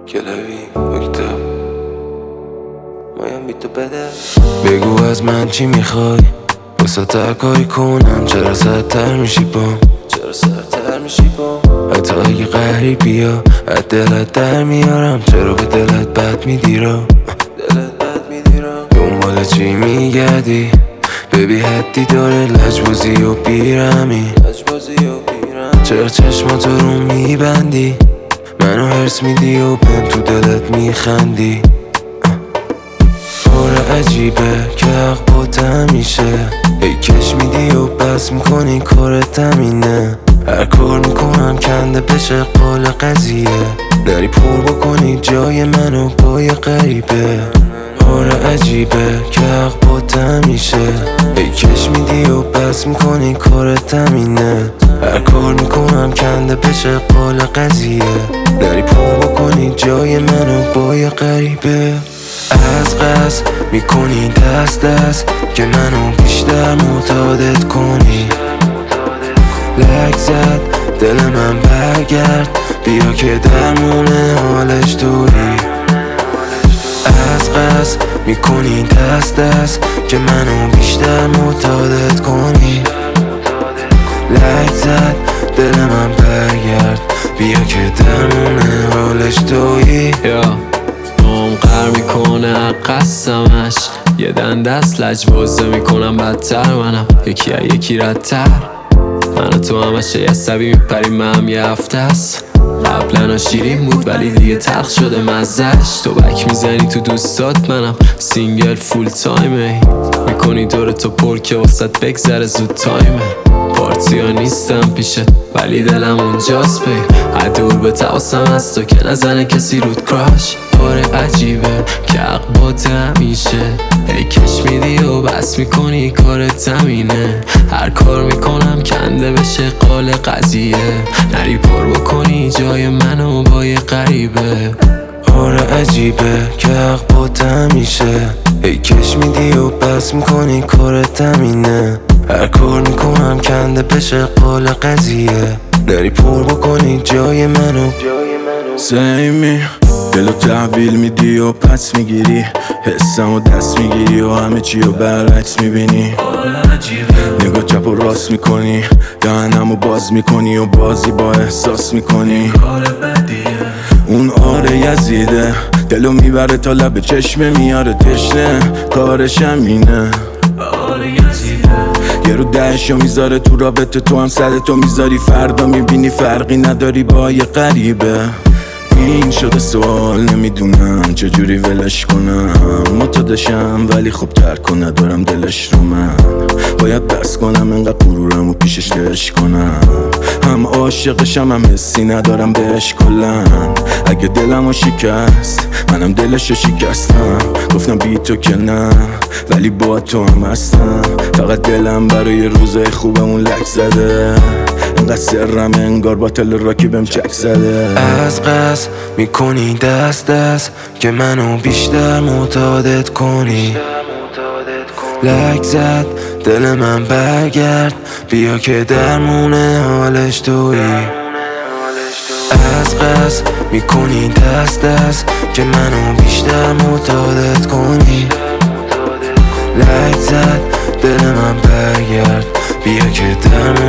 کلوی مکتب مایم بی تو بده. بگو از من چی میخوای واسه ترکایی کنم، چرا سرتر میشی بام، چرا سرتر میشی بام. حتی اگه غریبی ها از دلت در میارم، چرا به دلت بد میدیرم، دلت بد میدیرم. دنبال چی میگردی ببی حدی داره، لجبازی و بیرمی، چرا چشماتو رو میبندی، منو هرس میدی و بهم تو دلت میخندی. حال عجیبه که حق باتم میشه، ای کش میدی و بس میکنی کارت همینه. هر کار میکنم کنده بشه قال قضیه، نری پر بکنی جای منو با یه غریبه. حال عجیبه که حق باتم میشه، ای کش میدی و بس میکنی کارت همینه. هر کار میکنم کنده بشه قال قضیه، نری پر بکنی جای منو با یه غریبه. از قصد میکنی دست دست که منو بیشتر معتادت کنی. لک زد دل من برگرد بیا که درمونه حالش تویی. از قصد میکنی دست دست که منو بیشتر معتادت کنی. لک زد دل من برگرد بیا که درمونه حالش تویی. قر میکنه قسمش یه دست لجبازه میکنم بدتر، منم یکی ردتر. من تو همش یه عصبی میپریم، من یه هفته است. قبلا شیرین بود ولی دیگه تلخ شده مزهش. تو بک میزنی تو دوستات، منم سینگل فول تایمه. میکنی دور تو پر که واسط بگذره زود تایمه. پارتی ها نیستم پیشت ولی دلم اونجاست بی. دور به تاسم از تو که نزنه کسی رود کراش. آره عجیبه که حق باته همیشه، ای کش میدی و بس میکنی کارت زمینه. هر کار میکنم کنده بشه قال قضیه، نری پر بکنی جای منو با یه غریبه. آره عجیبه که حق باته همیشه، ای کش میدی و بس میکنی کارت زمینه. هر کار میکنم کنده بشه قال قضیه، نری پر بکنی جای منو. سیمی دلو تحویل میدی و پس میگیری، حسم و دست میگیری و همه چی رو برعکس میبینی. نگاه چپ و راست میکنی، دهنمو باز میکنی و بازی با احساس میکنی. اون آره یزیده دلو میبره تا لب چشمه میاره تشنه، کارش همینه. یه رو دهشو میذاره تو رابطه، تو هم سرتو میذاری، فردا میبینی فرقی نداری با یه غریبه. این شده سوال نمیدونم چجوری ولش کنم، معتادشم ولی خب ترک و ندارم دلش رو. من باید بس کنم انقدر غرورم و پیشش دلش کنم، هم عاشقشم هم حسی ندارم بهش کلن. اگه دلمو شکست منم دلشو شکستم، گفتم بی تو که نه ولی با تو هم هستم. فقط دلم برای روزای خوبمون لک زده، انقدر سرم انگار با تل راکی بهم چک زده. از قصد میکنی دست دست که منو بیشتر معتادت کنی. لک زد دل من برگرد بیا که درمونه حالش تویی. از قصد میکنی دست دست که منو بیشتر معتادت کنی. لک زد دل من برگرد بیا که درمونه